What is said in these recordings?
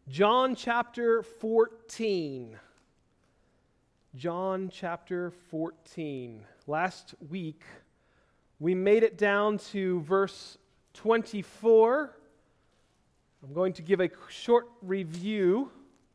John chapter 14. John chapter 14. Last week, we made it down to verse 24. I'm going to give a short review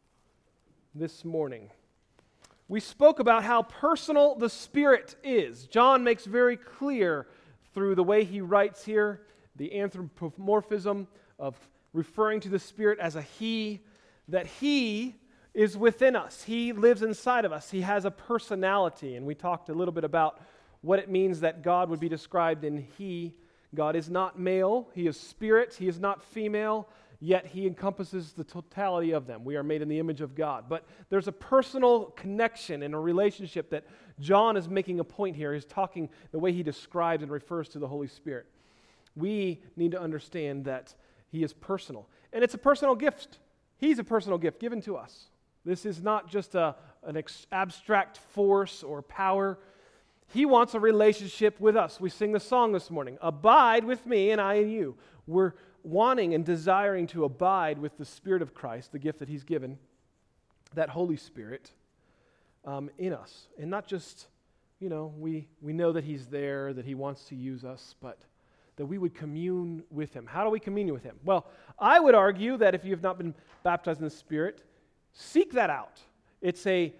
this morning. We spoke about how personal the Spirit is. John makes very clear through the way he writes here, the anthropomorphism of referring to the Spirit as a He, that He is within us. He lives inside of us. He has a personality. And we talked a little bit about what it means that God would be described in He. God is not male. He is spirit. He is not female. Yet He encompasses the totality of them. We are made in the image of God. But there's a personal connection and a relationship that John is making a point here. He's talking the way he describes and refers to the Holy Spirit. We need to understand that He is personal. And it's a personal gift. He's a personal gift given to us. This is not just an abstract force or power. He wants a relationship with us. We sing the song this morning, "Abide with me and I in you." We're wanting and desiring to abide with the Spirit of Christ, the gift that He's given, that Holy Spirit, in us. And not just, we know that He's there, that He wants to use us, but that we would commune with Him. How do we commune with Him? Well, I would argue that if you have not been baptized in the Spirit, seek that out. It's a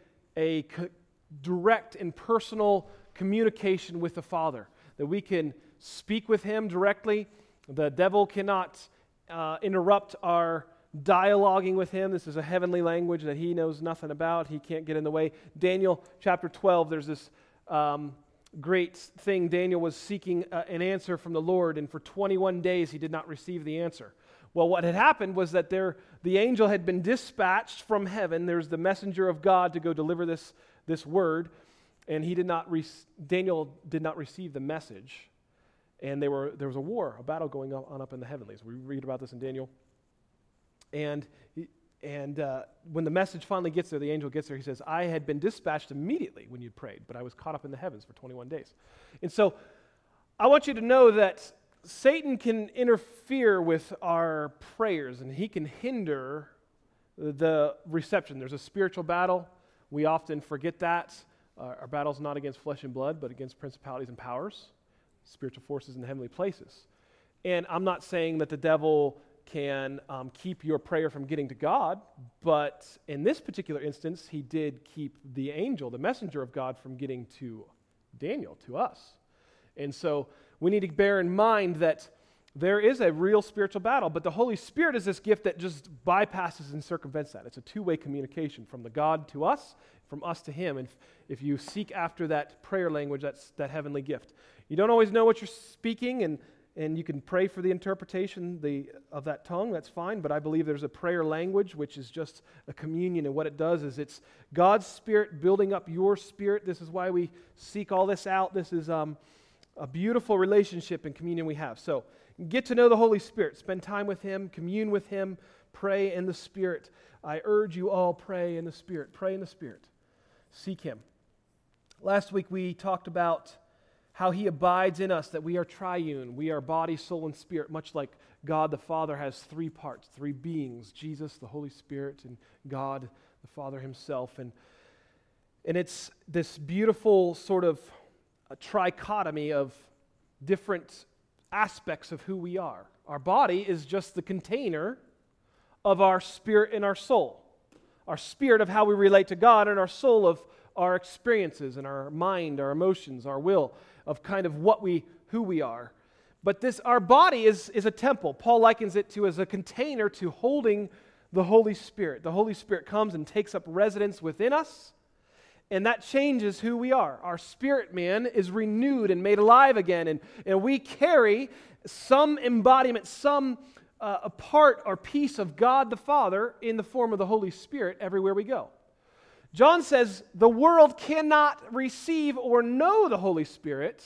direct and personal communication with the Father, that we can speak with Him directly. The devil cannot interrupt our dialoguing with Him. This is a heavenly language that he knows nothing about. He can't get in the way. Daniel chapter 12, there's this great thing. Daniel was seeking an answer from the Lord, and for 21 days he did not receive the answer. Well, what had happened was that the angel had been dispatched from heaven. There's the messenger of God to go deliver this word, and Daniel did not receive the message. And there was a war, a battle going on up in the heavenlies. We read about this in Daniel. And when the message finally gets there, the angel gets there, he says, "I had been dispatched immediately when you prayed, but I was caught up in the heavens for 21 days. And so I want you to know that Satan can interfere with our prayers, and he can hinder the reception. There's a spiritual battle. We often forget that. Our battle's not against flesh and blood, but against principalities and powers, spiritual forces in heavenly places. And I'm not saying that the devil can keep your prayer from getting to God, but in this particular instance, he did keep the angel, the messenger of God, from getting to Daniel, to us. And so we need to bear in mind that there is a real spiritual battle, but the Holy Spirit is this gift that just bypasses and circumvents that. It's a two-way communication from the God to us, from us to Him. And if you seek after that prayer language, that's that heavenly gift. You don't always know what you're speaking, and you can pray for the interpretation of that tongue, that's fine, but I believe there's a prayer language, which is just a communion, and what it does is it's God's Spirit building up your spirit. This is why we seek all this out. This is a beautiful relationship and communion we have. So get to know the Holy Spirit. Spend time with Him, commune with Him, pray in the Spirit. I urge you all, pray in the Spirit. Pray in the Spirit. Seek Him. Last week we talked about how He abides in us, that we are triune. We are body, soul, and spirit, much like God the Father has three parts, three beings, Jesus, the Holy Spirit, and God the Father Himself. And it's this beautiful sort of a trichotomy of different aspects of who we are. Our body is just the container of our spirit and our soul. Our spirit of how we relate to God, and our soul of our experiences and our mind, our emotions, our will, of kind of who we are. But our body is a temple. Paul likens it to as a container to holding the Holy Spirit. The Holy Spirit comes and takes up residence within us, and that changes who we are. Our spirit man is renewed and made alive again, and we carry some embodiment, a part or piece of God the Father in the form of the Holy Spirit everywhere we go. John says the world cannot receive or know the Holy Spirit,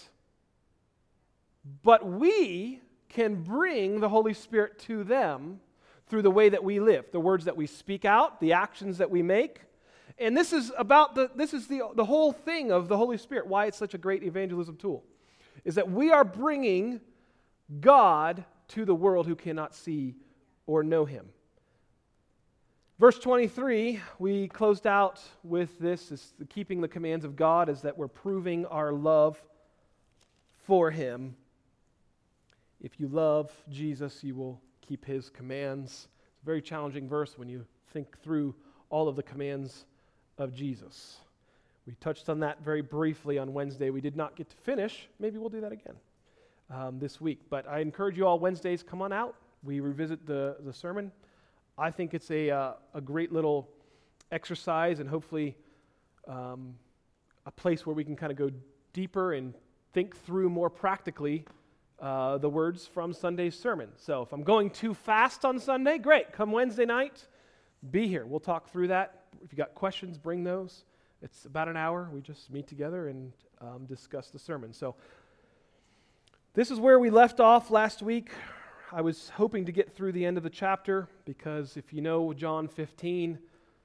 but we can bring the Holy Spirit to them through the way that we live, the words that we speak out, the actions that we make. And this is the whole thing of the Holy Spirit, why it's such a great evangelism tool, is that we are bringing God to the world who cannot see or know Him. Verse 23, we closed out with this, is keeping the commands of God, is that we're proving our love for Him. If you love Jesus, you will keep His commands. It's a very challenging verse when you think through all of the commands of Jesus. We touched on that very briefly on Wednesday. We did not get to finish. Maybe we'll do that again this week. But I encourage you all, Wednesdays, come on out. We revisit the sermon. I think it's a great little exercise and hopefully a place where we can kind of go deeper and think through more practically the words from Sunday's sermon. So if I'm going too fast on Sunday, great. Come Wednesday night, be here. We'll talk through that. If you got questions, bring those. It's about an hour. We just meet together and discuss the sermon. So this is where we left off last week. I was hoping to get through the end of the chapter because if you know John 15,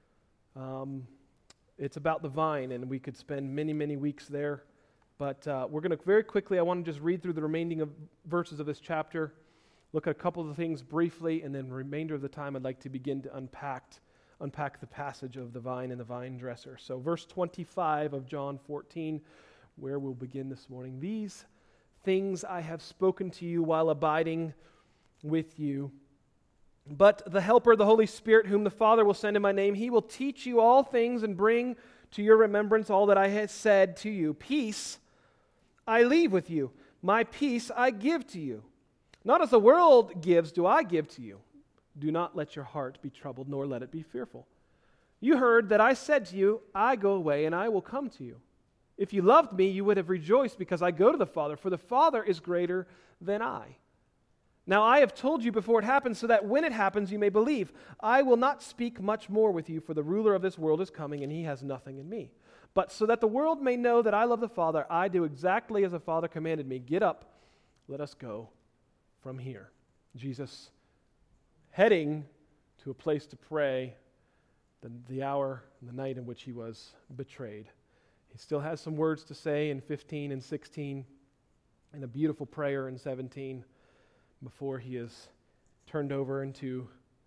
it's about the vine, and we could spend many, many weeks there. But we're going to very quickly, I want to just read through the remaining of verses of this chapter, look at a couple of the things briefly, and then the remainder of the time I'd like to begin to unpack the passage of the vine and the vine dresser. So verse 25 of John 14, where we'll begin this morning. These things I have spoken to you while abiding with you. But the Helper, the Holy Spirit, whom the Father will send in my name, He will teach you all things and bring to your remembrance all that I have said to you. Peace I leave with you. My peace I give to you. Not as the world gives do I give to you. Do not let your heart be troubled, nor let it be fearful. You heard that I said to you, I go away and I will come to you. If you loved me, you would have rejoiced because I go to the Father, for the Father is greater than I. Now I have told you before it happens, so that when it happens you may believe. I will not speak much more with you, for the ruler of this world is coming, and he has nothing in me. But so that the world may know that I love the Father, I do exactly as the Father commanded me. Get up, let us go from here. Jesus heading to a place to pray, the hour and the night in which he was betrayed. He still has some words to say in 15 and 16, and a beautiful prayer in 17, before he is turned over into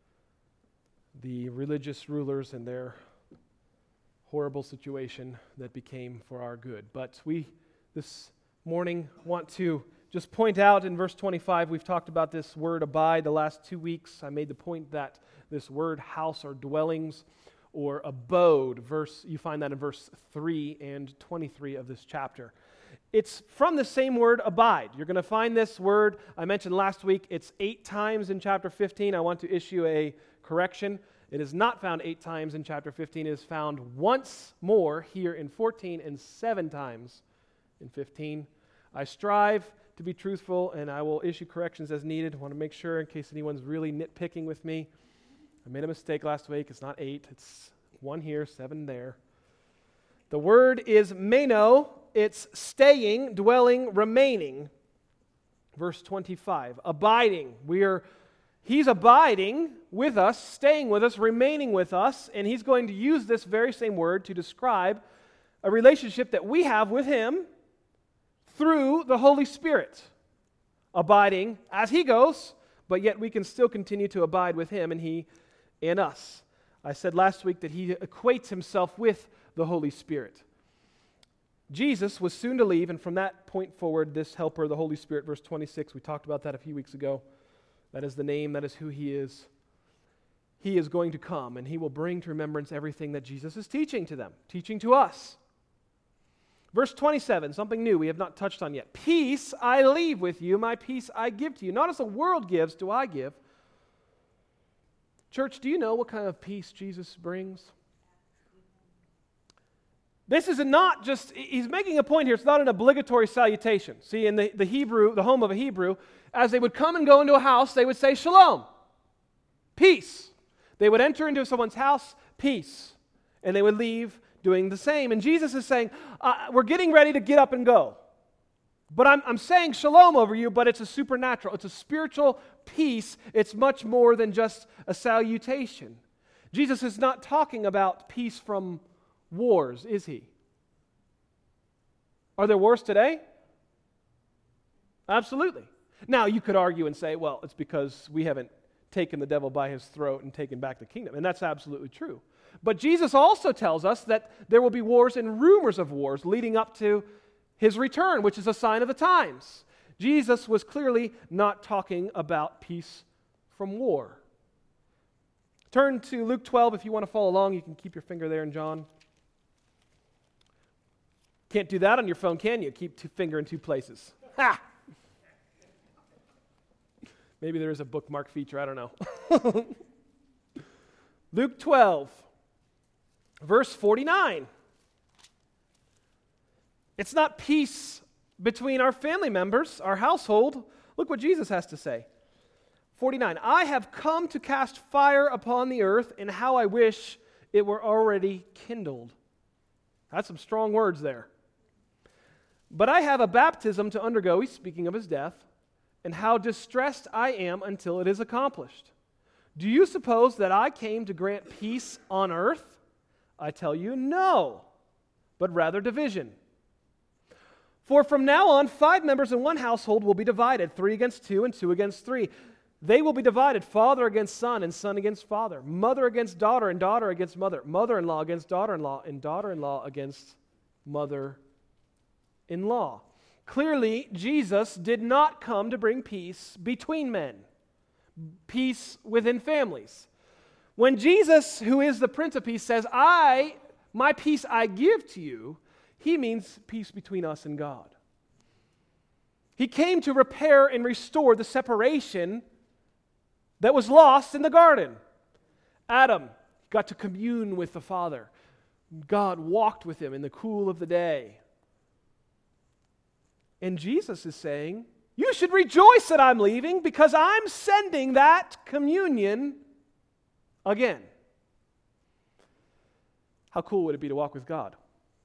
the religious rulers and their horrible situation that became for our good. But we, this morning, want to just point out in verse 25, we've talked about this word abide the last 2 weeks. I made the point that this word house or dwellings or abode, you find that in verse 3 and 23 of this chapter. It's from the same word abide. You're going to find this word, I mentioned last week, it's 8 times in chapter 15. I want to issue a correction. It is not found 8 times in chapter 15. It is found once more here in 14 and 7 times in 15. I strive to be truthful, and I will issue corrections as needed. I want to make sure in case anyone's really nitpicking with me. I made a mistake last week. It's not 8. It's 1 here, 7 there. The word is meno. It's staying, dwelling, remaining. Verse 25, abiding. He's abiding with us, staying with us, remaining with us, and he's going to use this very same word to describe a relationship that we have with him through the Holy Spirit. Abiding as he goes, but yet we can still continue to abide with him and he in us. I said last week that he equates himself with the Holy Spirit. Jesus was soon to leave, and from that point forward, this helper, the Holy Spirit, verse 26, we talked about that a few weeks ago. That is the name, that is who he is. He is going to come, and he will bring to remembrance everything that Jesus is teaching to them, teaching to us. Verse 27, something new we have not touched on yet. Peace I leave with you, my peace I give to you. Not as the world gives, do I give. Church, do you know what kind of peace Jesus brings? This is not just, he's making a point here, it's not an obligatory salutation. See, in the Hebrew, the home of a Hebrew, as they would come and go into a house, they would say shalom, peace. They would enter into someone's house, peace. And they would leave doing the same. And Jesus is saying, we're getting ready to get up and go. But I'm saying shalom over you, but it's a supernatural, it's a spiritual peace. It's much more than just a salutation. Jesus is not talking about peace from wars, is he? Are there wars today? Absolutely. Now, you could argue and say, well, it's because we haven't taken the devil by his throat and taken back the kingdom. And that's absolutely true. But Jesus also tells us that there will be wars and rumors of wars leading up to his return, which is a sign of the times. Jesus was clearly not talking about peace from war. Turn to Luke 12 if you want to follow along. You can keep your finger there in John. Can't do that on your phone, can you? Keep finger in two places. Ha! Maybe there is a bookmark feature, I don't know. Luke 12, verse 49. It's not peace between our family members, our household. Look what Jesus has to say. 49, I have come to cast fire upon the earth, and how I wish it were already kindled. That's some strong words there. But I have a baptism to undergo, he's speaking of his death, and how distressed I am until it is accomplished. Do you suppose that I came to grant peace on earth? I tell you, no, but rather division. For from now on, 5 members in one household will be divided, 3 against 2 and 2 against 3. They will be divided, father against son and son against father, mother against daughter and daughter against mother, mother-in-law against daughter-in-law and daughter-in-law against mother-in-law. Clearly, Jesus did not come to bring peace between men, peace within families. When Jesus, who is the Prince of Peace, says, my peace I give to you, he means peace between us and God. He came to repair and restore the separation that was lost in the garden. Adam got to commune with the Father. God walked with him in the cool of the day. And Jesus is saying, you should rejoice that I'm leaving because I'm sending that communion again. How cool would it be to walk with God?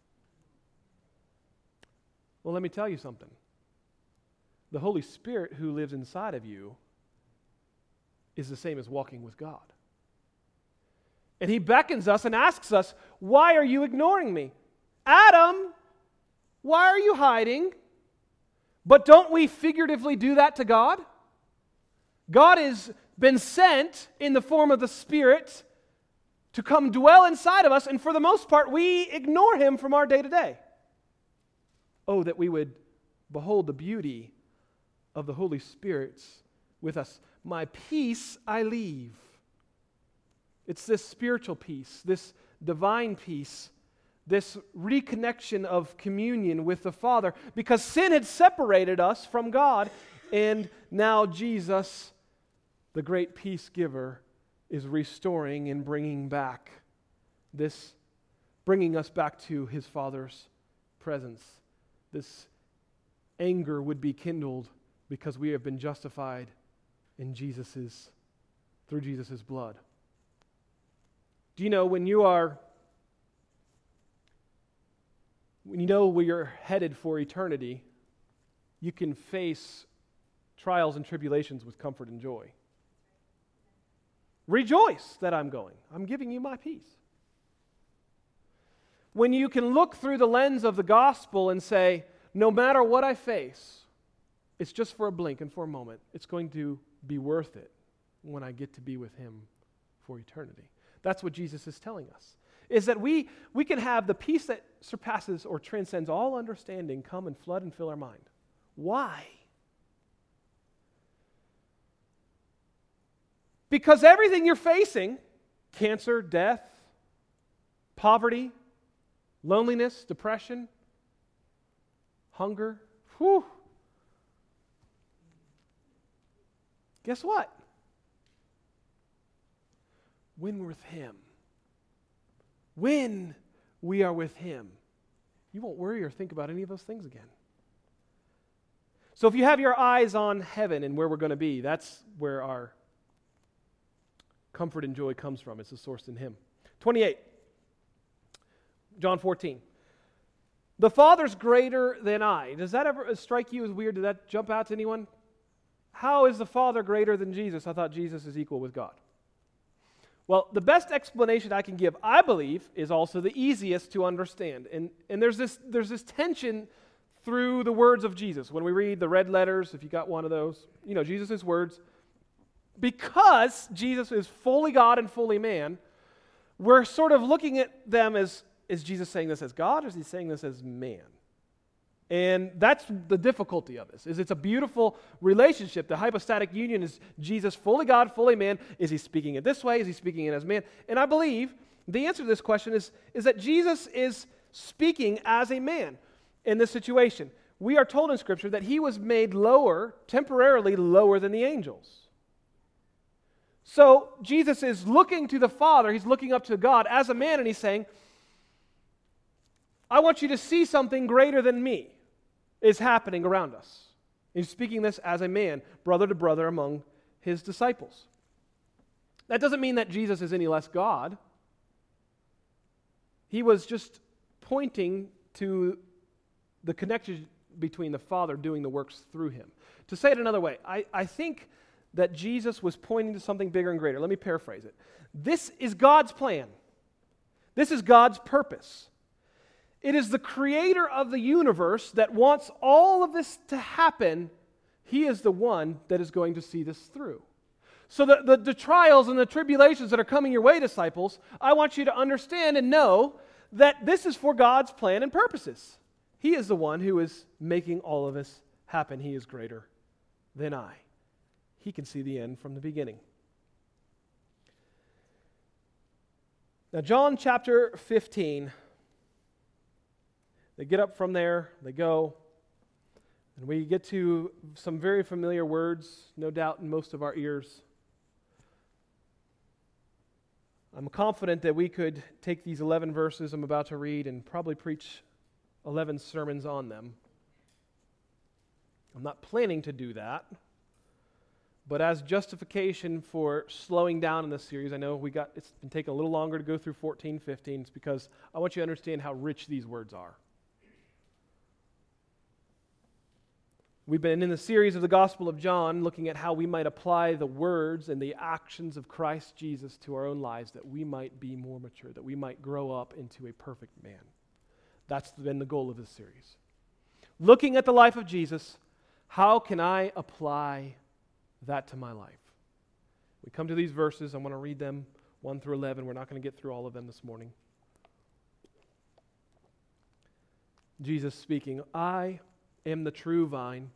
Well, let me tell you something. The Holy Spirit who lives inside of you is the same as walking with God. And he beckons us and asks us, why are you ignoring me? Adam, why are you hiding? But don't we figuratively do that to God? God has been sent in the form of the Spirit to come dwell inside of us, and for the most part, we ignore him from our day to day. Oh, that we would behold the beauty of the Holy Spirit with us. My peace I leave. It's this spiritual peace, this divine peace, this reconnection of communion with the Father, because sin had separated us from God, and now Jesus, the great peace giver, is restoring and bringing us back to his Father's presence. This anger would be kindled because we have been justified in through Jesus' blood. Do you know when you know where you're headed for eternity, you can face trials and tribulations with comfort and joy. Rejoice that I'm going. I'm giving you my peace. When you can look through the lens of the gospel and say, no matter what I face, it's just for a blink and for a moment. It's going to be worth it when I get to be with him for eternity. That's what Jesus is telling us. Is that we can have the peace that surpasses or transcends all understanding come and flood and fill our mind. Why? Because everything you're facing, cancer, death, poverty, loneliness, depression, hunger, guess what? When we're with him, when we are with him, you won't worry or think about any of those things again. So if you have your eyes on heaven and where we're going to be, that's where our comfort and joy comes from. It's the source in him. 28, John 14. The Father's greater than I. Does that ever strike you as weird? Did that jump out to anyone? How is the Father greater than Jesus? I thought Jesus is equal with God. Well, the best explanation I can give, I believe, is also the easiest to understand. And there's this tension through the words of Jesus. When we read the red letters, if you got one of those, Jesus' words, because Jesus is fully God and fully man, we're sort of looking at them as, is Jesus saying this as God, or is he saying this as man? And that's the difficulty of this, is it's a beautiful relationship. The hypostatic union is Jesus fully God, fully man. Is he speaking it this way? Is he speaking it as man? And I believe the answer to this question is that Jesus is speaking as a man in this situation. We are told in Scripture that he was made lower, temporarily lower than the angels. So Jesus is looking to the Father, he's looking up to God as a man, and he's saying, I want you to see something greater than me is happening around us. He's speaking this as a man, brother to brother among his disciples. That doesn't mean that Jesus is any less God. He was just pointing to the connection between the Father doing the works through him. To say it another way, I think that Jesus was pointing to something bigger and greater. Let me paraphrase it. This is God's plan. This is God's purpose. It is the creator of the universe that wants all of this to happen. He is the one that is going to see this through. So the trials and the tribulations that are coming your way, disciples, I want you to understand and know that this is for God's plan and purposes. He is the one who is making all of this happen. He is greater than I. He can see the end from the beginning. Now, John chapter 15, they get up from there, they go, and we get to some very familiar words, no doubt in most of our ears. I'm confident that we could take these 11 verses I'm about to read and probably preach 11 sermons on them. I'm not planning to do that, but as justification for slowing down in this series, I know it's been taking a little longer to go through 14, 15. It's because I want you to understand how rich these words are. We've been in the series of the Gospel of John looking at how we might apply the words and the actions of Christ Jesus to our own lives, that we might be more mature, that we might grow up into a perfect man. That's been the goal of this series. Looking at the life of Jesus, how can I apply that to my life? We come to these verses. I'm going to read them 1 through 11. We're not going to get through all of them this morning. Jesus speaking, I am the true vine.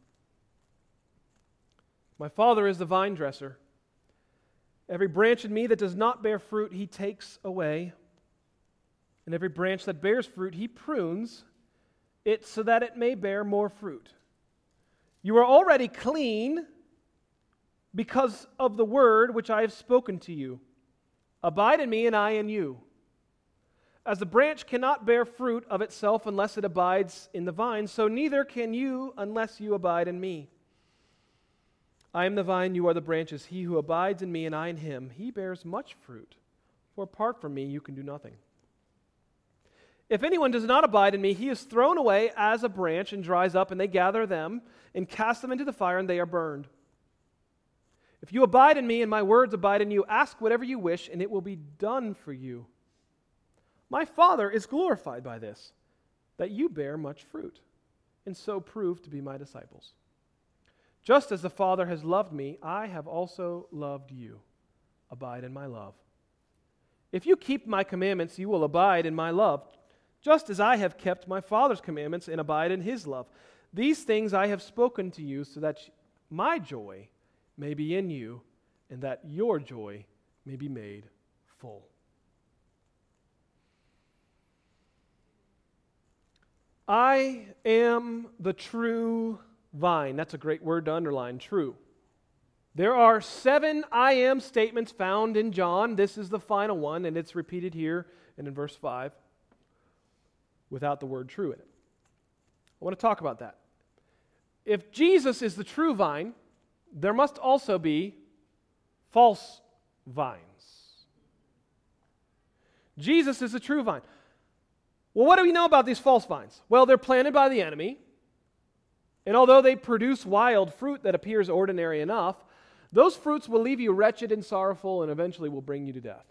My Father is the vine dresser. Every branch in me that does not bear fruit, he takes away. And every branch that bears fruit, he prunes it so that it may bear more fruit. You are already clean because of the word which I have spoken to you. Abide in me and I in you. As the branch cannot bear fruit of itself unless it abides in the vine, so neither can you unless you abide in me. I am the vine, you are the branches. He who abides in me and I in him, he bears much fruit. For apart from me, you can do nothing. If anyone does not abide in me, he is thrown away as a branch and dries up, and they gather them and cast them into the fire, and they are burned. If you abide in me and my words abide in you, ask whatever you wish, and it will be done for you. My Father is glorified by this, that you bear much fruit, and so prove to be my disciples. Just as the Father has loved me, I have also loved you. Abide in my love. If you keep my commandments, you will abide in my love, just as I have kept my Father's commandments and abide in his love. These things I have spoken to you so that my joy may be in you and that your joy may be made full. I am the true vine. That's a great word to underline, true. There are 7 I am statements found in John. This is the final one, and it's repeated here and in verse 5 without the word true in it. I want to talk about that. If Jesus is the true vine, there must also be false vines. Jesus is the true vine. Well, what do we know about these false vines? Well, they're planted by the enemy, and although they produce wild fruit that appears ordinary enough, those fruits will leave you wretched and sorrowful and eventually will bring you to death.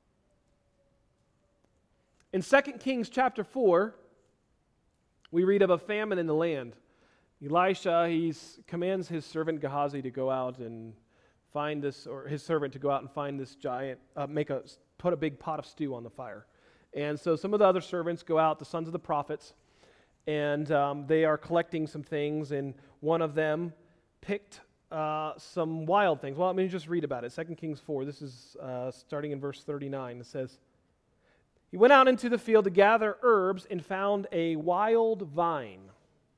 In 2 Kings chapter 4, we read of a famine in the land. Elisha, he commands his servant Gehazi to go out and find this, or his servant to go out and find this giant, put a big pot of stew on the fire. And so some of the other servants go out, the sons of the prophets, and they are collecting some things, and one of them picked some wild things. Well, let me just read about it. 2 Kings 4, this is starting in verse 39. It says, "He went out into the field to gather herbs and found a wild vine,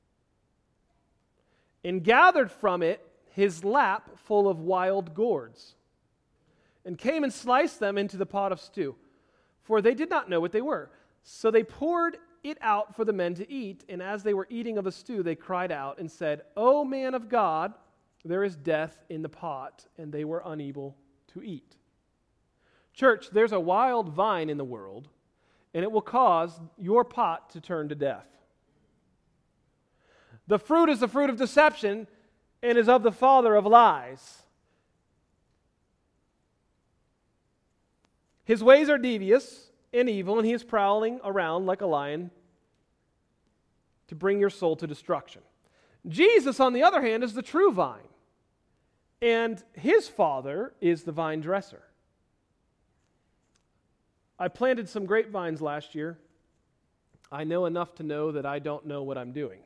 and gathered from it his lap full of wild gourds, and came and sliced them into the pot of stew, for they did not know what they were. So they poured it out for the men to eat, and as they were eating of the stew, they cried out and said, 'O man of God, there is death in the pot,' and they were unable to eat." Church, there's a wild vine in the world, and it will cause your pot to turn to death. The fruit is the fruit of deception and is of the father of lies. His ways are devious and evil, and he is prowling around like a lion to bring your soul to destruction. Jesus, on the other hand, is the true vine, and his father is the vine dresser. I planted some grapevines last year. I know enough to know that I don't know what I'm doing.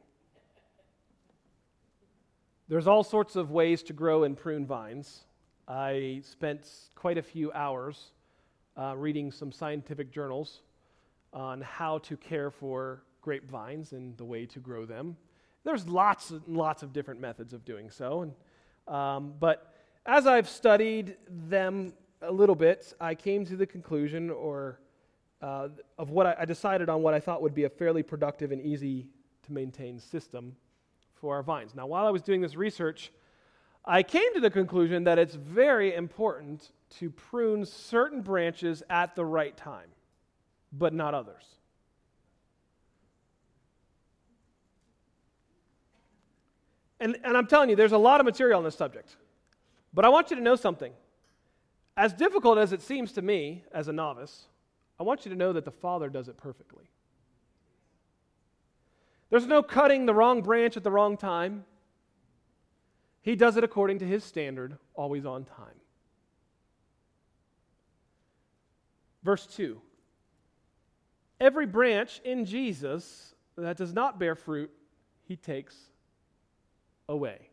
There's all sorts of ways to grow and prune vines. I spent quite a few hours reading some scientific journals on how to care for grapevines and the way to grow them. There's lots and lots of different methods of doing so. But as I've studied them a little bit, I came to the conclusion of what I decided on what I thought would be a fairly productive and easy to maintain system for our vines. Now, while I was doing this research, I came to the conclusion that it's very important to prune certain branches at the right time, but not others. And I'm telling you, there's a lot of material on this subject. But I want you to know something. As difficult as it seems to me as a novice, I want you to know that the Father does it perfectly. There's no cutting the wrong branch at the wrong time. He does it according to his standard, always on time. Verse 2. Every branch in Jesus that does not bear fruit, he takes away.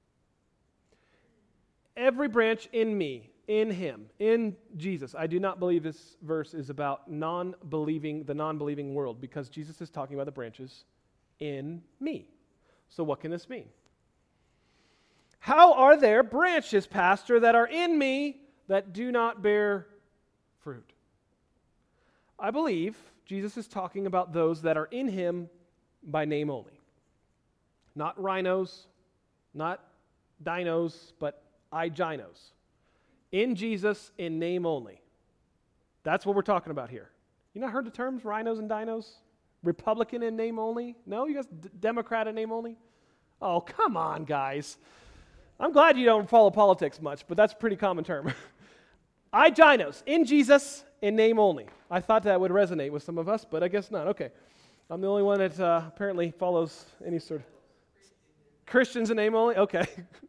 Every branch in me, in him, in Jesus. I do not believe this verse is about the non-believing world, because Jesus is talking about the branches in me. So what can this mean? How are there branches, Pastor, that are in me that do not bear fruit? I believe Jesus is talking about those that are in him by name only. Not rhinos, not dinos, but iginos. In Jesus, in name only. That's what we're talking about here. You not heard the terms rhinos and dinos? Republican in name only? No? You guys Democrat in name only? Oh, come on, guys. I'm glad you don't follow politics much, but that's a pretty common term. Iginos, in Jesus, in name only. I thought that would resonate with some of us, but I guess not. Okay. I'm the only one that apparently follows any sort of Christians in name only? Okay.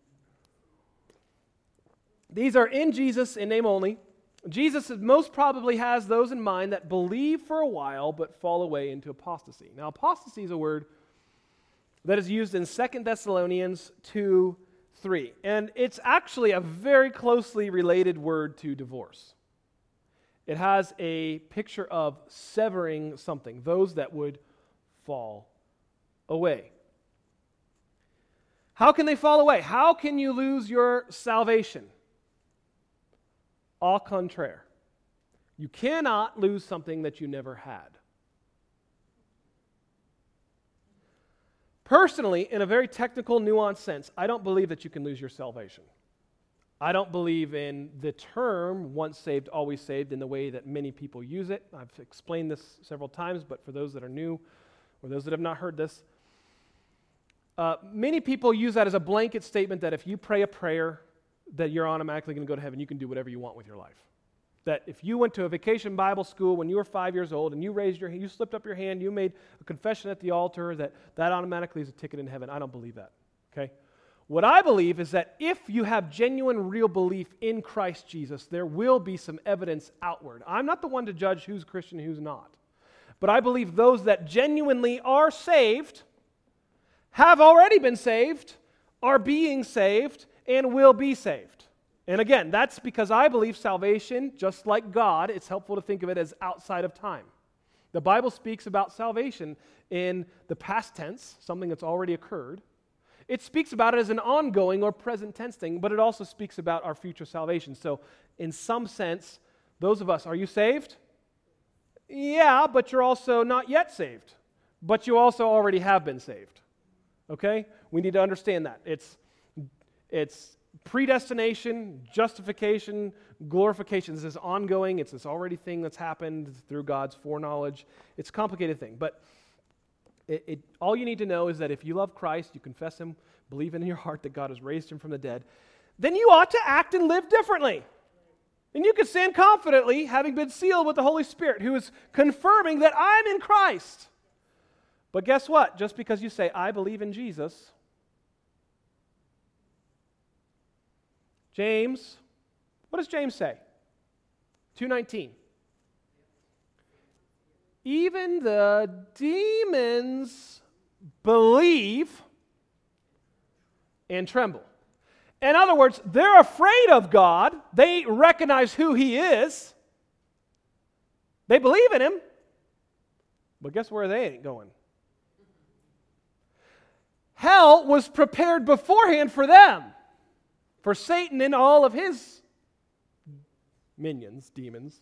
These are in Jesus, in name only. Jesus most probably has those in mind that believe for a while but fall away into apostasy. Now, apostasy is a word that is used in 2 Thessalonians 2:3, and it's actually a very closely related word to divorce. It has a picture of severing something, those that would fall away. How can they fall away? How can you lose your salvation? Au contraire. You cannot lose something that you never had. Personally, in a very technical, nuanced sense, I don't believe that you can lose your salvation. I don't believe in the term once saved, always saved in the way that many people use it. I've explained this several times, but for those that are new or those that have not heard this, many people use that as a blanket statement that if you pray a prayer, that you're automatically going to go to heaven. You can do whatever you want with your life. That if you went to a vacation Bible school when you were 5 years old and you raised your hand, you slipped up your hand, you made a confession at the altar, that automatically is a ticket in heaven. I don't believe that. Okay? What I believe is that if you have genuine, real belief in Christ Jesus, there will be some evidence outward. I'm not the one to judge who's Christian and who's not. But I believe those that genuinely are saved, have already been saved, are being saved, and will be saved. And again, that's because I believe salvation, just like God, it's helpful to think of it as outside of time. The Bible speaks about salvation in the past tense, something that's already occurred. It speaks about it as an ongoing or present tense thing, but it also speaks about our future salvation. So in some sense, those of us, are you saved? Yeah, but you're also not yet saved. But you also already have been saved. Okay? We need to understand that. It's predestination, justification, glorification. This is ongoing. It's this already thing that's happened through God's foreknowledge. It's a complicated thing, but all you need to know is that if you love Christ, you confess Him, believe in your heart that God has raised Him from the dead, then you ought to act and live differently. And you can stand confidently, having been sealed with the Holy Spirit, who is confirming that I'm in Christ. But guess what? Just because you say, I believe in Jesus, James, what does James say? 2:19. Even the demons believe and tremble. In other words, they're afraid of God. They recognize who He is. They believe in Him. But guess where they ain't going? Hell was prepared beforehand for them. For Satan and all of his minions, demons.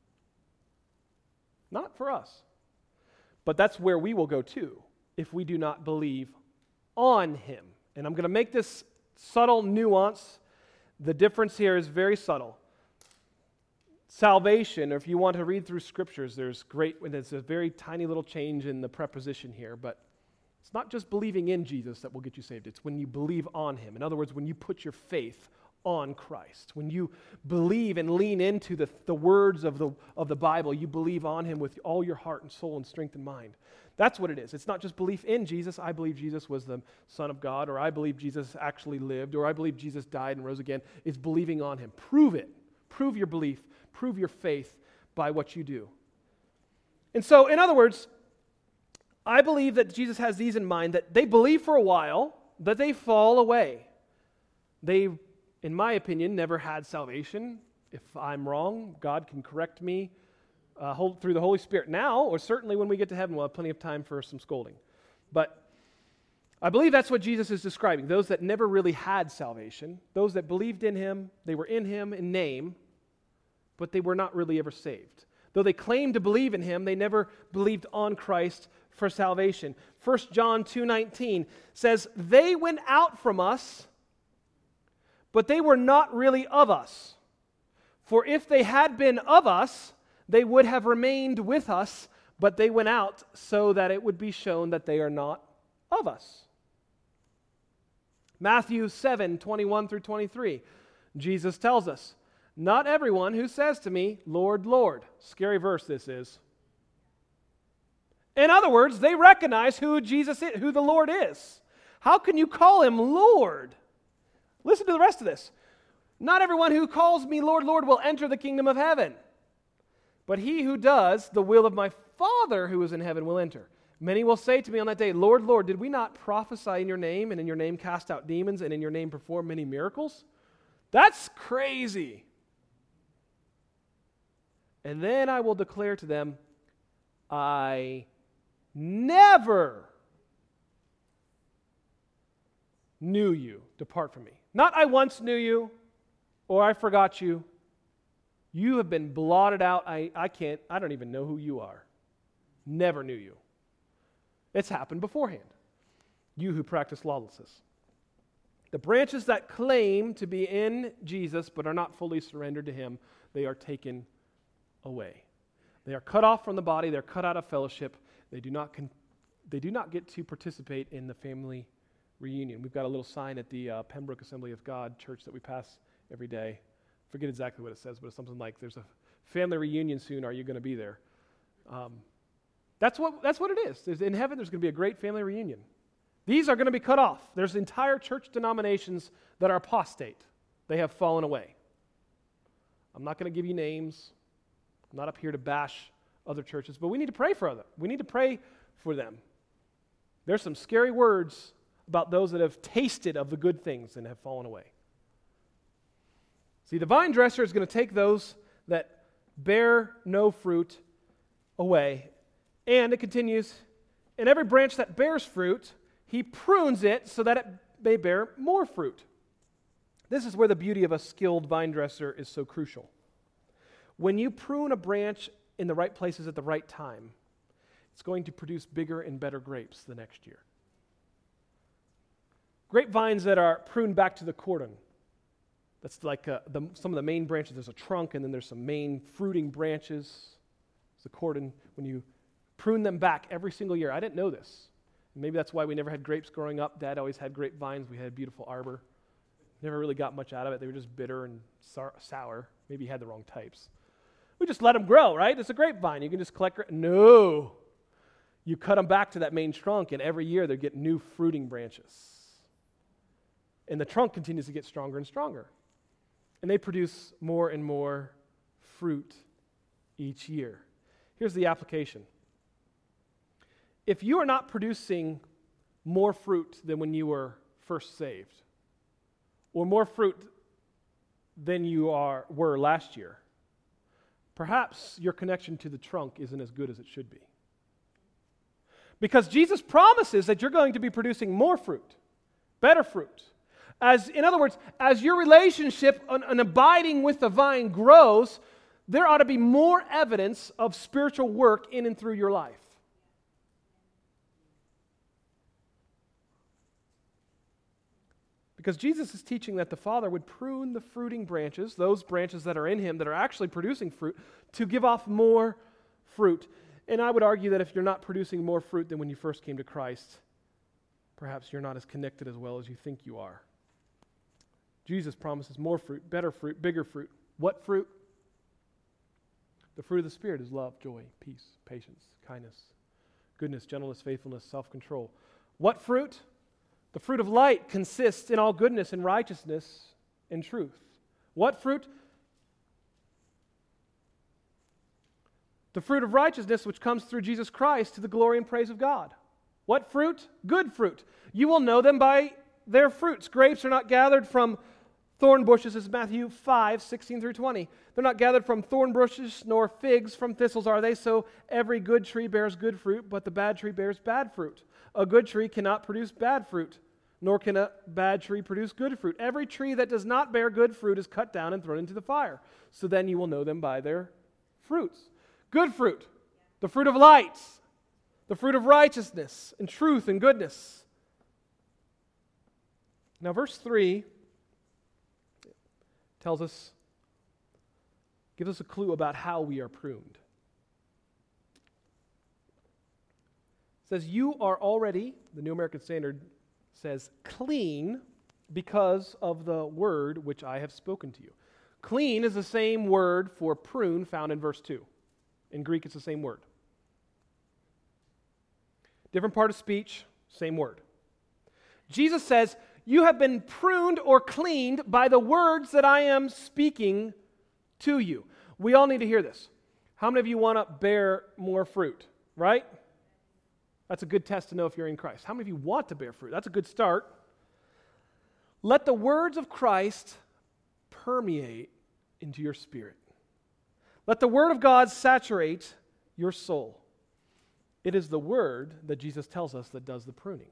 Not for us. But that's where we will go too, if we do not believe on Him. And I'm going to make this subtle nuance. The difference here is very subtle. Salvation, or if you want to read through scriptures, there's a very tiny little change in the preposition here, but it's not just believing in Jesus that will get you saved. It's when you believe on Him. In other words, when you put your faith on Christ. When you believe and lean into the words of the Bible, you believe on Him with all your heart and soul and strength and mind. That's what it is. It's not just belief in Jesus. I believe Jesus was the Son of God, or I believe Jesus actually lived, or I believe Jesus died and rose again. It's believing on Him. Prove it. Prove your belief. Prove your faith by what you do. And so, in other words, I believe that Jesus has these in mind, that they believe for a while, that they fall away. They, in my opinion, never had salvation. If I'm wrong, God can correct me through the Holy Spirit now, or certainly when we get to heaven, we'll have plenty of time for some scolding. But I believe that's what Jesus is describing. Those that never really had salvation, those that believed in Him, they were in Him in name, but they were not really ever saved. Though they claimed to believe in Him, they never believed on Christ for salvation. 1 John 2:19 says, they went out from us, but they were not really of us. For if they had been of us, they would have remained with us, but they went out so that it would be shown that they are not of us. Matthew 7:21 through 23, Jesus tells us, not everyone who says to me, Lord, Lord. Scary verse this is. In other words, they recognize who Jesus is, who the Lord is. How can you call Him Lord? Listen to the rest of this. Not everyone who calls me Lord, Lord will enter the kingdom of heaven, but he who does the will of my Father who is in heaven will enter. Many will say to me on that day, Lord, Lord, did we not prophesy in your name, and in your name cast out demons, and in your name perform many miracles? That's crazy. And then I will declare to them, I never knew you. Depart from me. Not I once knew you, or I forgot you. You have been blotted out. I don't even know who you are. Never knew you. It's happened beforehand. You who practice lawlessness. The branches that claim to be in Jesus but are not fully surrendered to Him, they are taken away. They are cut off from the body. They're cut out of fellowship. They do not get to participate in the family reunion. We've got a little sign at the Pembroke Assembly of God church that we pass every day. I forget exactly what it says, but it's something like, there's a family reunion soon. Are you going to be there? That's what it is. In heaven, there's going to be a great family reunion. These are going to be cut off. There's entire church denominations that are apostate. They have fallen away. I'm not going to give you names. I'm not up here to bash other churches, but we need to pray for them. We need to pray for them. There's some scary words about those that have tasted of the good things and have fallen away. See, the vine dresser is going to take those that bear no fruit away. And it continues, in every branch that bears fruit, he prunes it so that it may bear more fruit. This is where the beauty of a skilled vine dresser is so crucial. When you prune a branch in the right places at the right time, it's going to produce bigger and better grapes the next year. Grapevines that are pruned back to the cordon, that's like some of the main branches. There's a trunk, and then there's some main fruiting branches. It's the cordon. When you prune them back every single year, I didn't know this. Maybe that's why we never had grapes growing up. Dad always had grapevines. We had a beautiful arbor. Never really got much out of it. They were just bitter and sour. Maybe he had the wrong types. We just let them grow, right? It's a grapevine. You can just collect. No. You cut them back to that main trunk, and every year they get new fruiting branches. And the trunk continues to get stronger and stronger. And they produce more and more fruit each year. Here's the application. If you are not producing more fruit than when you were first saved, or more fruit than you were last year, perhaps your connection to the trunk isn't as good as it should be. Because Jesus promises that you're going to be producing more fruit, better fruit. In other words, as your relationship and abiding with the vine grows, there ought to be more evidence of spiritual work in and through your life. Because Jesus is teaching that the Father would prune the fruiting branches, those branches that are in Him that are actually producing fruit, to give off more fruit. And I would argue that if you're not producing more fruit than when you first came to Christ, perhaps you're not as connected as well as you think you are. Jesus promises more fruit, better fruit, bigger fruit. What fruit? The fruit of the Spirit is love, joy, peace, patience, kindness, goodness, gentleness, faithfulness, self-control. What fruit? The fruit of light consists in all goodness and righteousness and truth. What fruit? The fruit of righteousness which comes through Jesus Christ to the glory and praise of God. What fruit? Good fruit. You will know them by their fruits. Grapes are not gathered from thorn bushes, as Matthew 5, 16 through 20. They're not gathered from thorn bushes, nor figs from thistles are they. So every good tree bears good fruit, but the bad tree bears bad fruit. A good tree cannot produce bad fruit, nor can a bad tree produce good fruit. Every tree that does not bear good fruit is cut down and thrown into the fire. So then you will know them by their fruits. Good fruit, the fruit of light, the fruit of righteousness and truth and goodness. Now verse 3 tells us, gives us a clue about how we are pruned. It says, you are already, the New American Standard says, clean because of the word which I have spoken to you. Clean is the same word for prune found in verse 2. In Greek, it's the same word. Different part of speech, same word. Jesus says, you have been pruned or cleaned by the words that I am speaking to you. We all need to hear this. How many of you want to bear more fruit, right? That's a good test to know if you're in Christ. How many of you want to bear fruit? That's a good start. Let the words of Christ permeate into your spirit. Let the Word of God saturate your soul. It is the Word that Jesus tells us that does the pruning.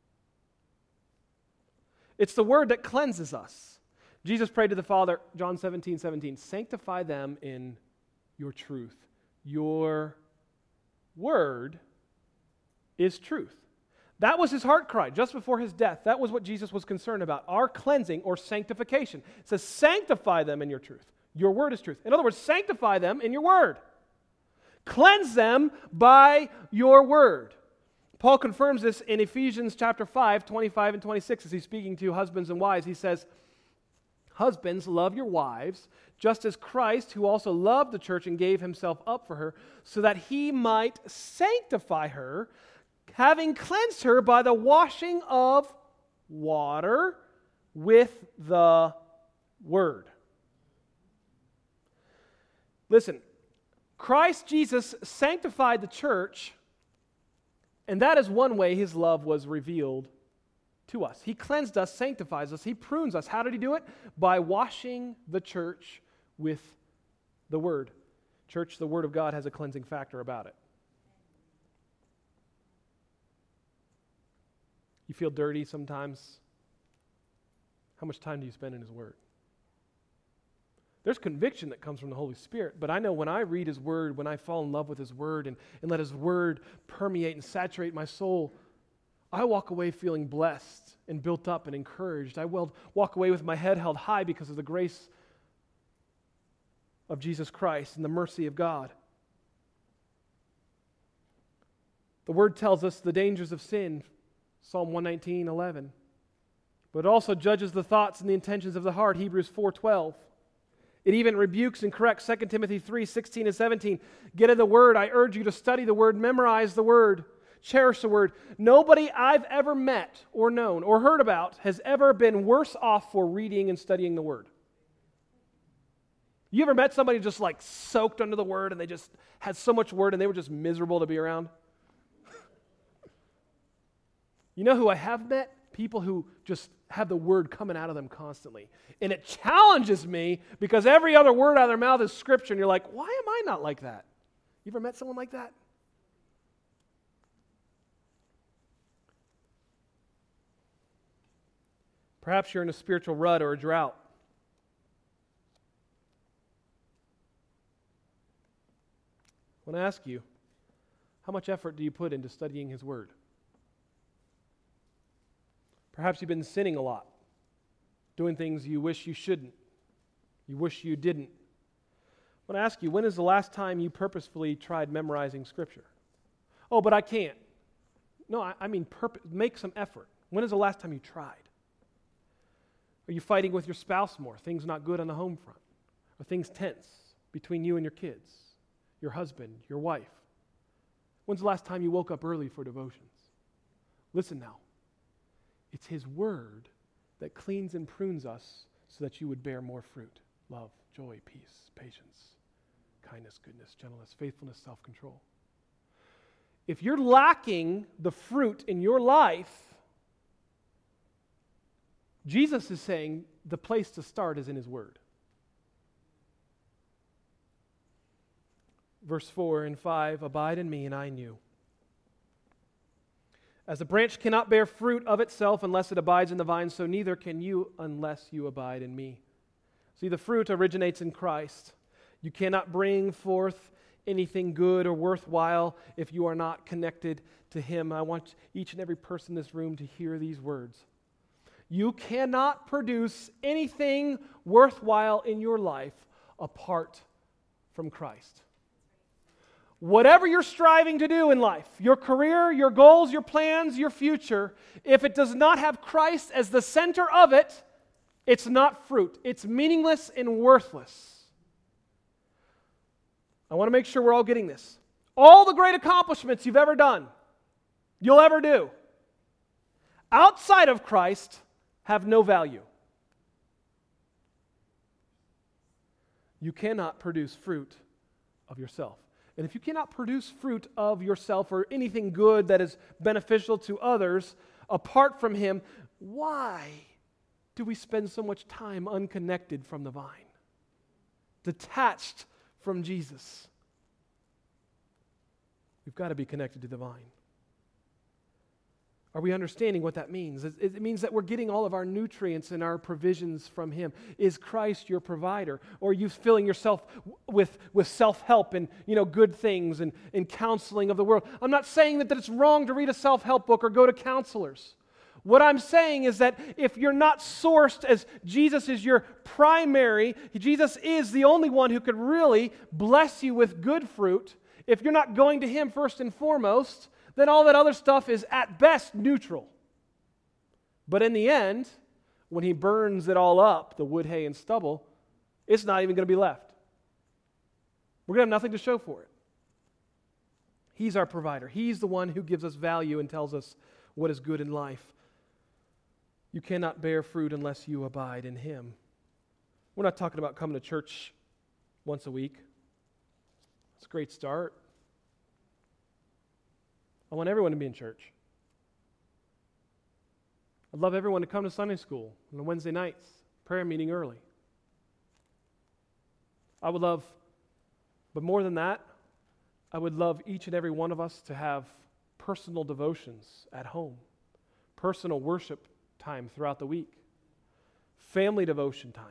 It's the Word that cleanses us. Jesus prayed to the Father, John 17:17, sanctify them in your truth. Your Word is truth. That was his heart cry just before his death. That was what Jesus was concerned about, our cleansing or sanctification. It says, sanctify them in your truth. Your word is truth. In other words, sanctify them in your word. Cleanse them by your word. Paul confirms this in Ephesians chapter 5, 25 and 26 as he's speaking to husbands and wives. He says, husbands, love your wives, just as Christ, who also loved the church and gave himself up for her, so that he might sanctify her, having cleansed her by the washing of water with the word. Listen, Christ Jesus sanctified the church, and that is one way his love was revealed to us. He cleansed us, sanctifies us, he prunes us. How did he do it? By washing the church with the word. Church, the word of God has a cleansing factor about it. You feel dirty sometimes? How much time do you spend in his word? There's conviction that comes from the Holy Spirit, but I know when I read his word, when I fall in love with his word and let his word permeate and saturate my soul, I walk away feeling blessed and built up and encouraged. I will walk away with my head held high because of the grace of Jesus Christ and the mercy of God. The word tells us the dangers of sin, Psalm 119:11. But it also judges the thoughts and the intentions of the heart, Hebrews 4:12. It even rebukes and corrects, 2 Timothy 3:16 and 17. Get in the word. I urge you to study the word, memorize the word, cherish the word. Nobody I've ever met or known or heard about has ever been worse off for reading and studying the word. You ever met somebody just like soaked under the word and they just had so much word and they were just miserable to be around? You know who I have met? People who just have the word coming out of them constantly. And it challenges me because every other word out of their mouth is scripture and you're like, why am I not like that? You ever met someone like that? Perhaps you're in a spiritual rut or a drought. I want to ask you, how much effort do you put into studying his word? Perhaps you've been sinning a lot, doing things you wish you shouldn't, you wish you didn't. I want to ask you, when is the last time you purposefully tried memorizing Scripture? Oh, but I can't. No, I mean make some effort. When is the last time you tried? Are you fighting with your spouse more? Things not good on the home front? Are things tense between you and your kids, your husband, your wife? When's the last time you woke up early for devotions? Listen now. It's his word that cleans and prunes us so that you would bear more fruit. Love, joy, peace, patience, kindness, goodness, gentleness, faithfulness, self-control. If you're lacking the fruit in your life, Jesus is saying the place to start is in his word. Verse 4 and 5, abide in me and I in you. As a branch cannot bear fruit of itself unless it abides in the vine, so neither can you unless you abide in me. See, the fruit originates in Christ. You cannot bring forth anything good or worthwhile if you are not connected to him. I want each and every person in this room to hear these words. You cannot produce anything worthwhile in your life apart from Christ. Whatever you're striving to do in life, your career, your goals, your plans, your future, if it does not have Christ as the center of it, it's not fruit. It's meaningless and worthless. I want to make sure we're all getting this. All the great accomplishments you've ever done, you'll ever do, outside of Christ have no value. You cannot produce fruit of yourself. And if you cannot produce fruit of yourself or anything good that is beneficial to others apart from him, why do we spend so much time unconnected from the vine? Detached from Jesus? We've got to be connected to the vine. Are we understanding what that means? It means that we're getting all of our nutrients and our provisions from him. Is Christ your provider? Or are you filling yourself with self-help and good things and counseling of the world? I'm not saying that it's wrong to read a self-help book or go to counselors. What I'm saying is that if you're not sourced as Jesus is your primary, Jesus is the only one who could really bless you with good fruit. If you're not going to him first and foremost, then all that other stuff is at best neutral. But in the end, when he burns it all up, the wood, hay, and stubble, it's not even going to be left. We're going to have nothing to show for it. He's our provider. He's the one who gives us value and tells us what is good in life. You cannot bear fruit unless you abide in Him. We're not talking about coming to church once a week. It's a great start. I want everyone to be in church. I'd love everyone to come to Sunday school on Wednesday nights, prayer meeting early. I would love, but more than that, I would love each and every one of us to have personal devotions at home, personal worship time throughout the week, family devotion time.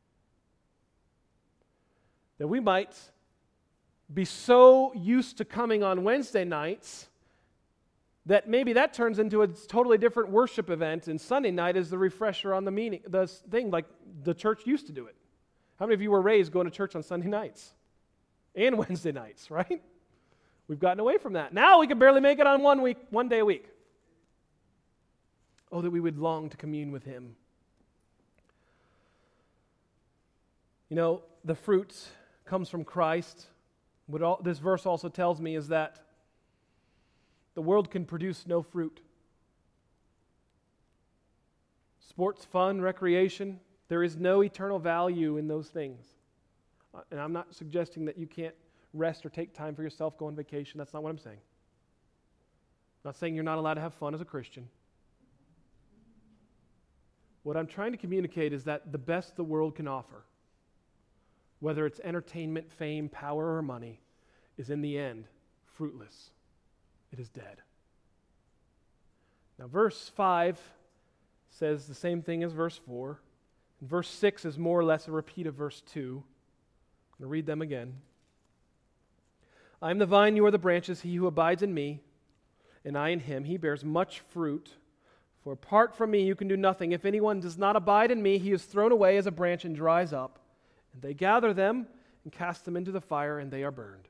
That we might be so used to coming on Wednesday nights that maybe that turns into a totally different worship event, and Sunday night is the refresher on the thing like the church used to do it. How many of you were raised going to church on Sunday nights and Wednesday nights, right? We've gotten away from that. Now we can barely make it on one day a week. Oh, that we would long to commune with Him. You know, the fruit comes from Christ. What this verse also tells me is that the world can produce no fruit. Sports, fun, recreation, there is no eternal value in those things. And I'm not suggesting that you can't rest or take time for yourself, go on vacation. That's not what I'm saying. I'm not saying you're not allowed to have fun as a Christian. What I'm trying to communicate is that the best the world can offer, whether it's entertainment, fame, power, or money, is in the end fruitless. It is dead. Now, verse 5 says the same thing as verse 4. And verse 6 is more or less a repeat of verse 2. I'm going to read them again. I am the vine, you are the branches. He who abides in me, and I in him, he bears much fruit. For apart from me, you can do nothing. If anyone does not abide in me, he is thrown away as a branch and dries up. And they gather them and cast them into the fire, and they are burned.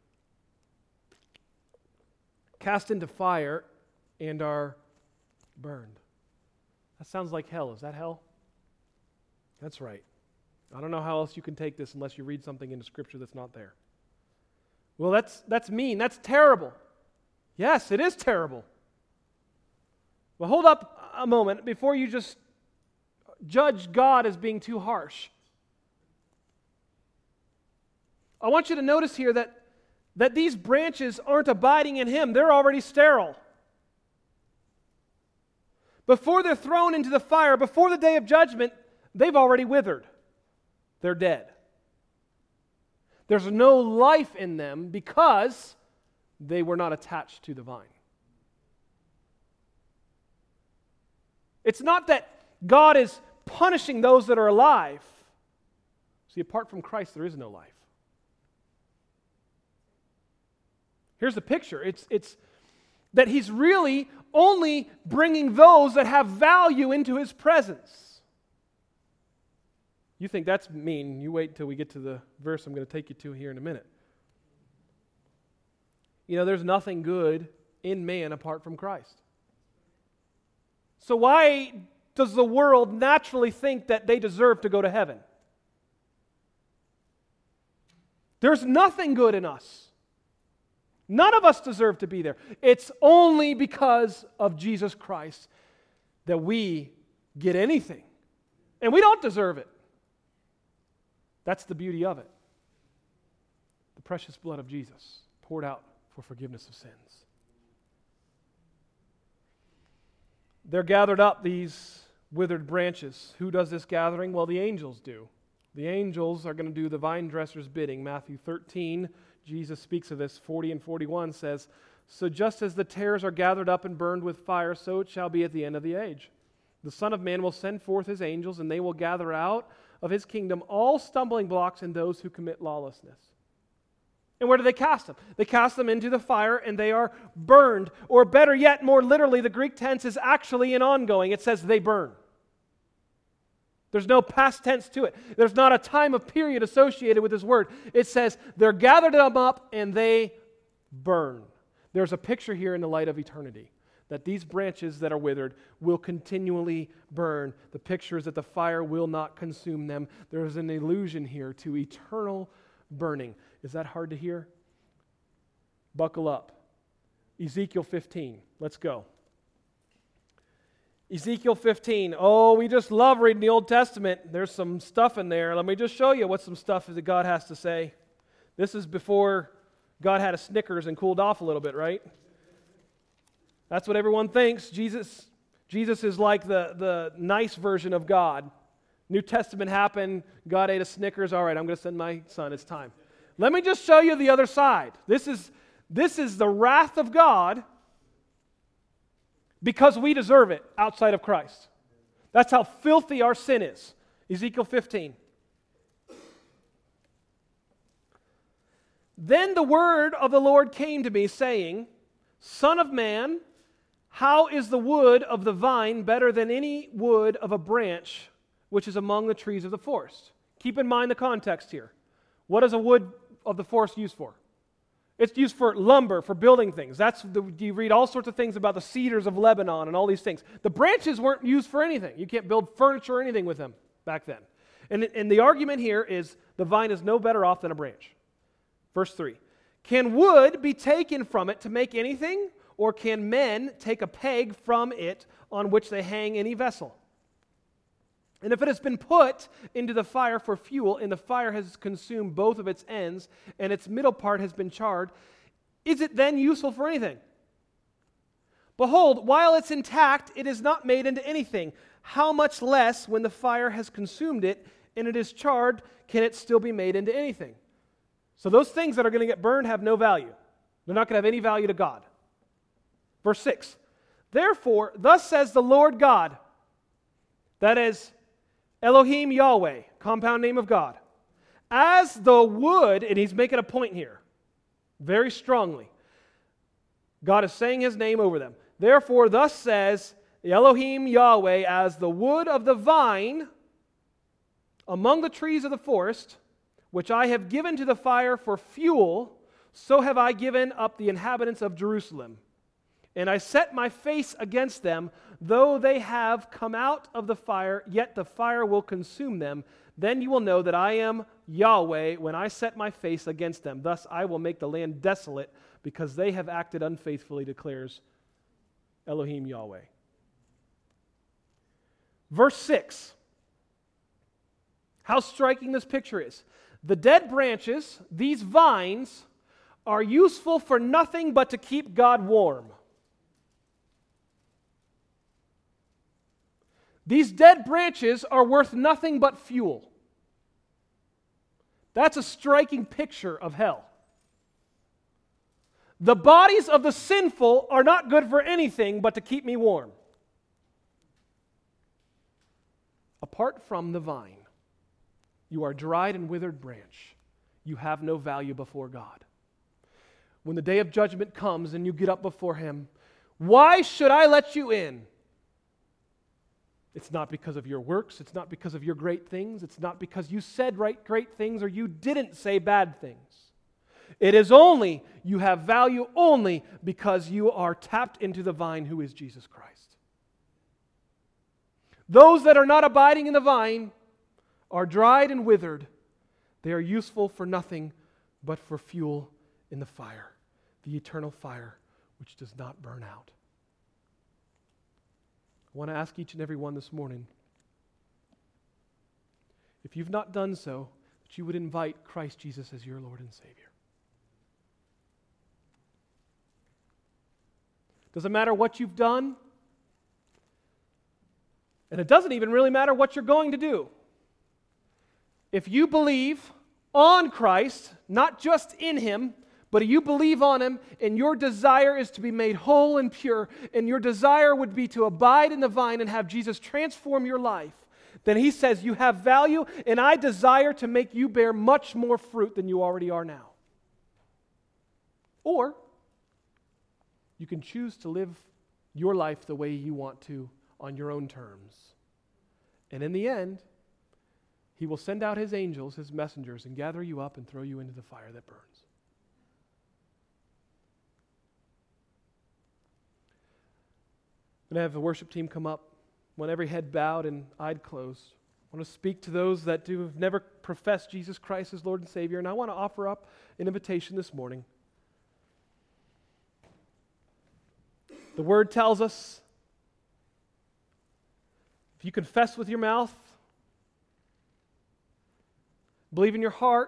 Cast into fire and are burned. That sounds like hell. Is that hell? That's right. I don't know how else you can take this unless you read something into Scripture that's not there. Well, that's mean. That's terrible. Yes, it is terrible. Well, hold up a moment before you just judge God as being too harsh. I want you to notice here that these branches aren't abiding in Him. They're already sterile. Before they're thrown into the fire, before the day of judgment, they've already withered. They're dead. There's no life in them because they were not attached to the vine. It's not that God is punishing those that are alive. See, apart from Christ, there is no life. Here's the picture. It's that He's really only bringing those that have value into His presence. You think that's mean. You wait until we get to the verse I'm going to take you to here in a minute. You know, there's nothing good in man apart from Christ. So why does the world naturally think that they deserve to go to heaven? There's nothing good in us. None of us deserve to be there. It's only because of Jesus Christ that we get anything. And we don't deserve it. That's the beauty of it. The precious blood of Jesus poured out for forgiveness of sins. They're gathered up, these withered branches. Who does this gathering? Well, the angels do. The angels are going to do the vine dresser's bidding. Matthew 13, Jesus speaks of this. 40 and 41 says, so just as the tares are gathered up and burned with fire, so it shall be at the end of the age. The Son of Man will send forth His angels, and they will gather out of His kingdom all stumbling blocks and those who commit lawlessness. And where do they cast them? They cast them into the fire, and they are burned. Or better yet, more literally, the Greek tense is actually an ongoing. It says they burn. There's no past tense to it. There's not a time of period associated with this word. It says they're gathered up and they burn. There's a picture here in the light of eternity that these branches that are withered will continually burn. The picture is that the fire will not consume them. There's an allusion here to eternal burning. Is that hard to hear? Buckle up. Ezekiel 15. Let's go. Ezekiel 15. Oh, we just love reading the Old Testament. There's some stuff in there. Let me just show you what some stuff is that God has to say. This is before God had a Snickers and cooled off a little bit, right? That's what everyone thinks. Jesus is like the nice version of God. New Testament happened. God ate a Snickers. All right, I'm going to send my son. It's time. Let me just show you the other side. This is the wrath of God because we deserve it outside of Christ. That's how filthy our sin is. Ezekiel 15. Then the word of the Lord came to me, saying, Son of man, how is the wood of the vine better than any wood of a branch which is among the trees of the forest? Keep in mind the context here. What is a wood of the forest used for? It's used for lumber, for building things. You read all sorts of things about the cedars of Lebanon and all these things. The branches weren't used for anything. You can't build furniture or anything with them back then. And the argument here is the vine is no better off than a branch. Verse 3. Can wood be taken from it to make anything, or can men take a peg from it on which they hang any vessel? And if it has been put into the fire for fuel, and the fire has consumed both of its ends, and its middle part has been charred, is it then useful for anything? Behold, while it's intact, it is not made into anything. How much less, when the fire has consumed it, and it is charred, can it still be made into anything? So those things that are going to get burned have no value. They're not going to have any value to God. Verse 6. Therefore, thus says the Lord God, that is Elohim Yahweh, compound name of God, as the wood, and he's making a point here, very strongly. God is saying his name over them. Therefore, thus says Elohim Yahweh, as the wood of the vine among the trees of the forest, which I have given to the fire for fuel, so have I given up the inhabitants of Jerusalem. And I set my face against them, though they have come out of the fire, yet the fire will consume them. Then you will know that I am Yahweh when I set my face against them. Thus I will make the land desolate, because they have acted unfaithfully, declares Elohim Yahweh. Verse 6. How striking this picture is. The dead branches, these vines, are useful for nothing but to keep God warm. These dead branches are worth nothing but fuel. That's a striking picture of hell. The bodies of the sinful are not good for anything but to keep me warm. Apart from the vine, you are a dried and withered branch. You have no value before God. When the day of judgment comes and you get up before Him, why should I let you in? It's not because of your works. It's not because of your great things. It's not because you said great things or you didn't say bad things. It is only, you have value only because you are tapped into the vine who is Jesus Christ. Those that are not abiding in the vine are dried and withered. They are useful for nothing but for fuel in the fire, the eternal fire which does not burn out. I want to ask each and every one this morning, if you've not done so, that you would invite Christ Jesus as your Lord and Savior. Doesn't matter what you've done, and it doesn't even really matter what you're going to do. If you believe on Christ, not just in Him, but you believe on Him, and your desire is to be made whole and pure, and your desire would be to abide in the vine and have Jesus transform your life, then He says you have value, and I desire to make you bear much more fruit than you already are now. Or you can choose to live your life the way you want to on your own terms. And in the end, He will send out His angels, His messengers, and gather you up and throw you into the fire that burns. I'm going to have the worship team come up. I want every head bowed and eye closed. I want to speak to those that have never professed Jesus Christ as Lord and Savior, and I want to offer up an invitation this morning. The Word tells us, if you confess with your mouth, believe in your heart,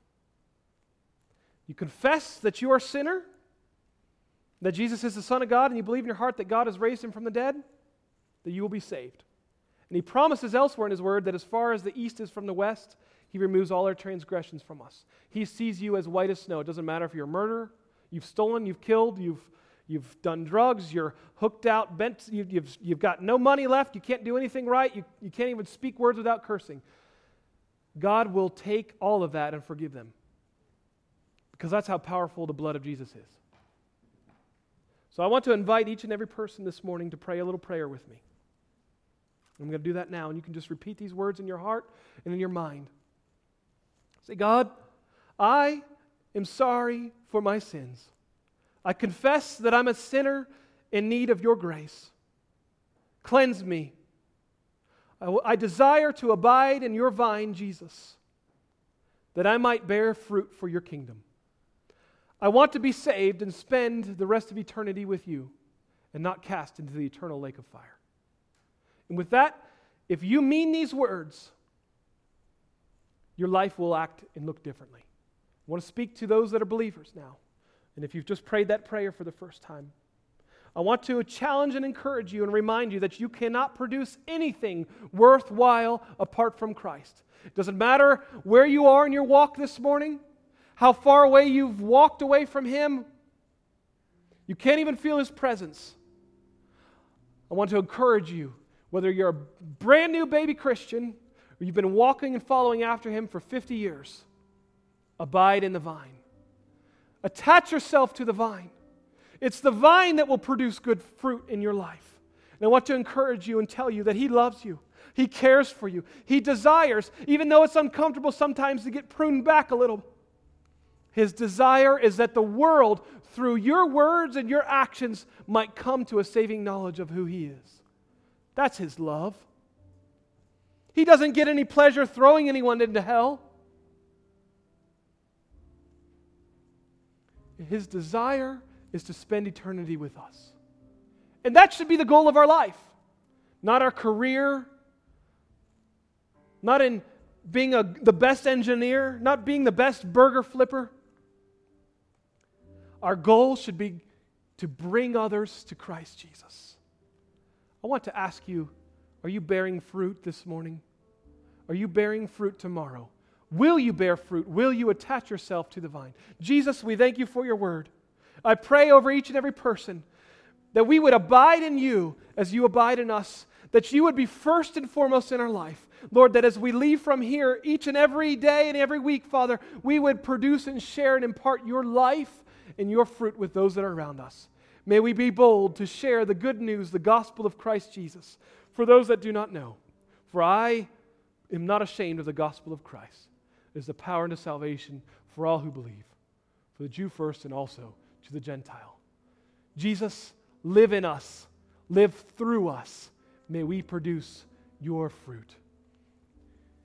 you confess that you are a sinner, that Jesus is the Son of God, and you believe in your heart that God has raised him from the dead, that you will be saved. And he promises elsewhere in his word that as far as the east is from the west, he removes all our transgressions from us. He sees you as white as snow. It doesn't matter if you're a murderer, you've stolen, you've killed, you've done drugs, you're hooked out, bent, you've got no money left, you can't do anything right, you can't even speak words without cursing. God will take all of that and forgive them. Because that's how powerful the blood of Jesus is. So I want to invite each and every person this morning to pray a little prayer with me. I'm going to do that now, and you can just repeat these words in your heart and in your mind. Say, God, I am sorry for my sins. I confess that I'm a sinner in need of your grace. Cleanse me. I desire to abide in your vine, Jesus, that I might bear fruit for your kingdom. I want to be saved and spend the rest of eternity with you and not cast into the eternal lake of fire. And with that, if you mean these words, your life will act and look differently. I want to speak to those that are believers now. And if you've just prayed that prayer for the first time, I want to challenge and encourage you and remind you that you cannot produce anything worthwhile apart from Christ. It doesn't matter where you are in your walk this morning, how far away you've walked away from Him. You can't even feel His presence. I want to encourage you, whether you're a brand new baby Christian or you've been walking and following after Him for 50 years, abide in the vine. Attach yourself to the vine. It's the vine that will produce good fruit in your life. And I want to encourage you and tell you that He loves you. He cares for you. He desires, even though it's uncomfortable sometimes to get pruned back a little, His desire is that the world, through your words and your actions, might come to a saving knowledge of who He is. That's His love. He doesn't get any pleasure throwing anyone into hell. His desire is to spend eternity with us. And that should be the goal of our life. Not our career, not in being the best engineer, not being the best burger flipper. Our goal should be to bring others to Christ Jesus. I want to ask you, are you bearing fruit this morning? Are you bearing fruit tomorrow? Will you bear fruit? Will you attach yourself to the vine? Jesus, we thank you for your word. I pray over each and every person that we would abide in you as you abide in us, that you would be first and foremost in our life. Lord, that as we leave from here each and every day and every week, Father, we would produce and share and impart your life and your fruit with those that are around us. May we be bold to share the good news, the gospel of Christ Jesus, for those that do not know. For I am not ashamed of the gospel of Christ. It is the power unto salvation for all who believe, for the Jew first and also to the Gentile. Jesus, live in us, live through us. May we produce your fruit.